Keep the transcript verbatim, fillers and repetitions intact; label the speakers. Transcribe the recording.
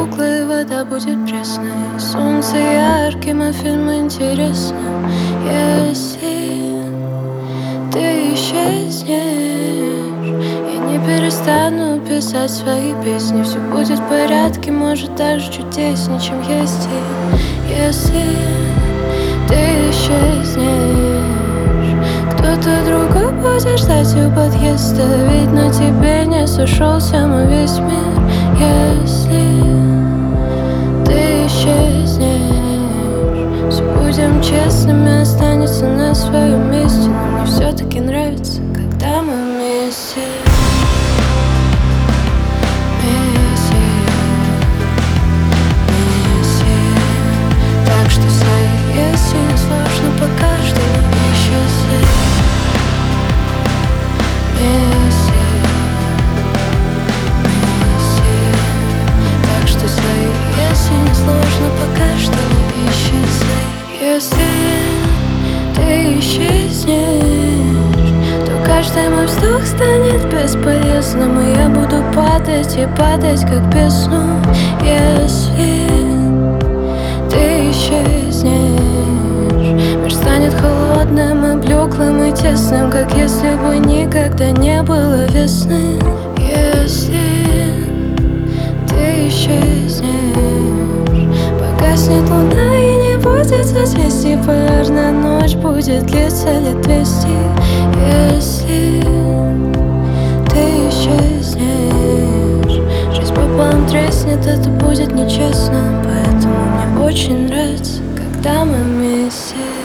Speaker 1: блеклой, вода будет пресной, солнце ярким, а фильм интересным. Если ты исчезнешь, я не перестану писать свои песни. Все будет в порядке, может даже чудеснее, чем есть. И если ты исчезнешь, кто-то другой будет ждать у подъезда, ведь на тебе не сошелся мой весь мир. Если ты исчезнешь, все будем честными, останется на своем месте. Но мне все-таки нравится, когда мы вместе. Вместе, вместе. Так что свои, если не сложно, пока что не исчезай. Вместе, вместе. Так что свои, если не сложно, пока что не исчезай. Если ты исчезнешь, то каждый мой вздох станет бесполезным, и я буду падать и падать, как в бездну. Если ты исчезнешь, мир станет холодным и блеклым и тесным, как если бы никогда не было весны. Если ты исчезнешь, погаснет луна и не будет созвездий, полярная ночь будет длиться лет двести. Если ты исчезнешь, жизнь пополам треснет, это будет нечестно. Поэтому мне очень нравится, когда мы вместе.